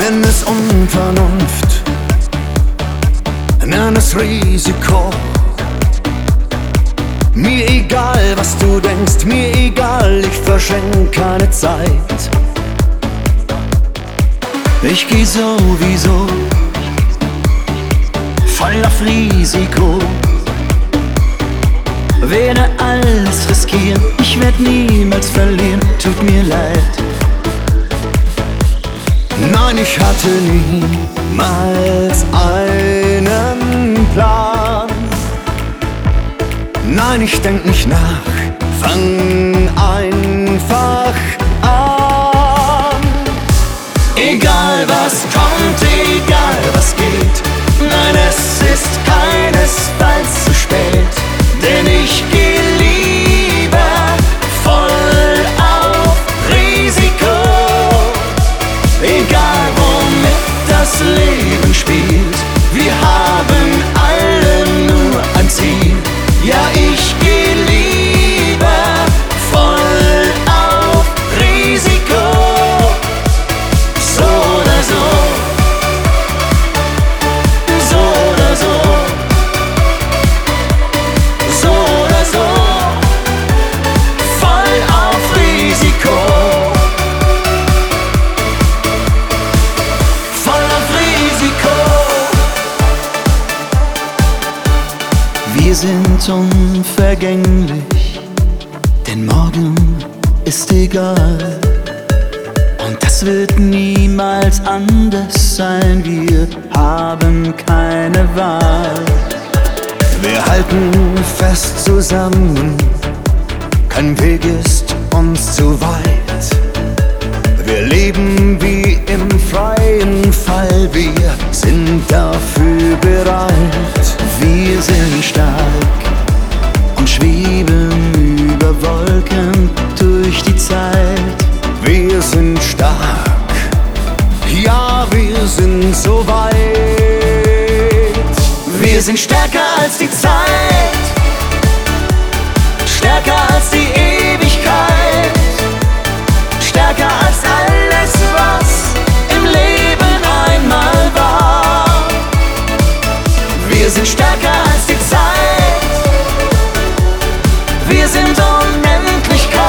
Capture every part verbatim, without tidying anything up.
Nenn es Unvernunft, nenn es Risiko. Mir egal, was du denkst, mir egal, ich verschenk keine Zeit. Ich geh sowieso voll auf Risiko, werde alles riskieren, ich werd niemals verlieren, tut mir leid. Nein, ich hatte niemals einen Plan. Nein, ich denk nicht nach, fang einfach an. Egal was kommt, egal was geht, nein, es ist keinesfalls zu spät. Denn ich geh lieber voll auf Risiko. Egal womit das Leben spielt, wir haben alle nur ein Ziel. Ja, ich geh lieber voll auf Risiko. So oder so, so oder so, so oder so, voll auf Risiko. Voll auf Risiko. Wir sind unvergänglich, denn morgen ist egal. Und das wird niemals anders sein, wir haben keine Wahl. Wir halten fest zusammen, kein Weg ist uns zu weit. Wir leben wie im freien Fall, wir sind dafür bereit. Wir sind stark und schweben über Wolken durch die Zeit. Wir sind stark, ja, wir sind so weit. Wir sind stärker als die Zeit, stärker als die Ewigkeit, stärker als alles, was im Leben einmal war. Wir sind stärker als die Zeit, wir sind Unendlichkeit.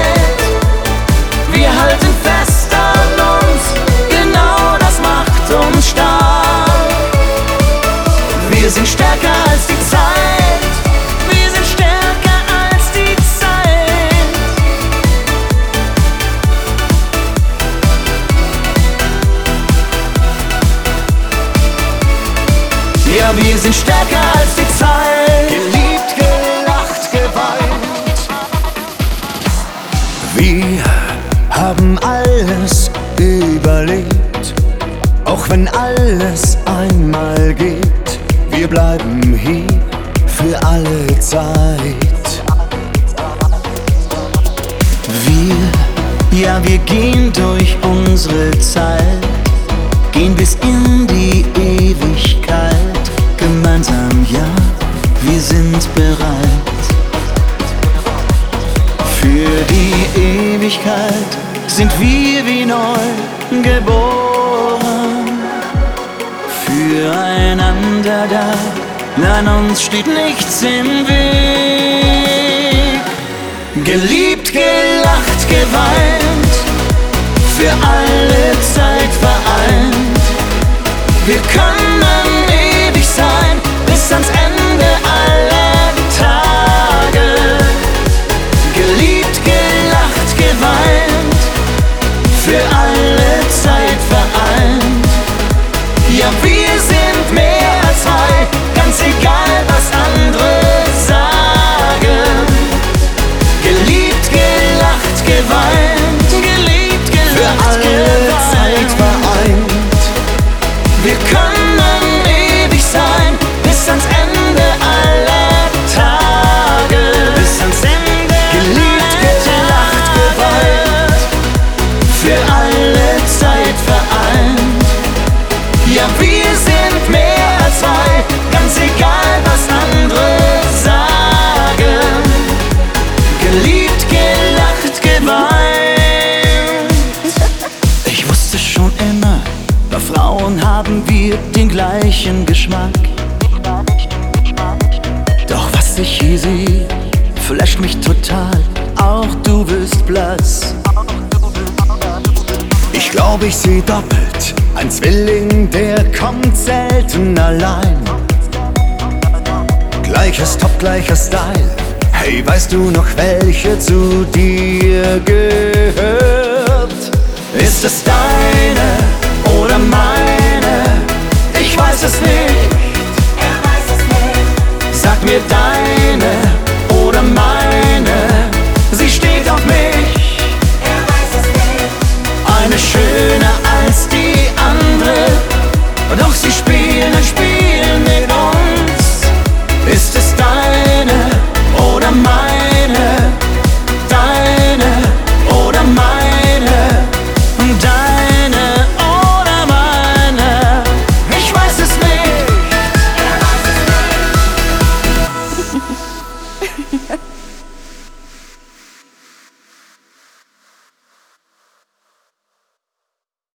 Wir halten fest an uns, genau das macht uns stark. Wir sind stärker als die Zeit, wir sind stärker als die Zeit. Ja, wir sind stärker als die Zeit. Geliebt, gelacht, geweint. Wir haben alles überlebt, auch wenn alles einmal geht. Wir bleiben hier für alle Zeit. Wir, ja, wir gehen durch unsere Zeit, gehen bis in die Ewigkeit. Gemeinsam, ja, wir sind bereit. Für die Ewigkeit sind wir wie neu geboren. Füreinander da, nein, uns steht nichts im Weg. Geliebt, gelacht, geweint, für alle Zeit vereint. Wir können ewig sein, bis ans Ende aller Tage. Geliebt, gelacht, geweint, für alle Zeit vereint. Ja, wir sind mehr als zwei, ganz egal was andere sagen. Geliebt, gelacht, geweint, geliebt, gelacht, für alle geweint. Zeit vereint. Wir können ewig sein, bis ans Ende aller haben wir den gleichen Geschmack. Doch was ich hier sehe, flasht mich total. Auch du wirst blass. Ich glaube, ich seh doppelt. Ein Zwilling, der kommt selten allein. Gleiches Top, gleicher Style. Hey, weißt du noch, welche zu dir gehört? Ist es deine oder meine? Ich weiß es nicht. Er weiß es nicht. Sag mir deine oder meine. Sie steht auf mich. Er weiß es nicht. Eine schöner als die andere, doch sie spielen ein Spiel mit uns. Ist es deine oder meine? Deine oder meine? Deine oder meine? Ich weiß es nicht. Er weiß es nicht.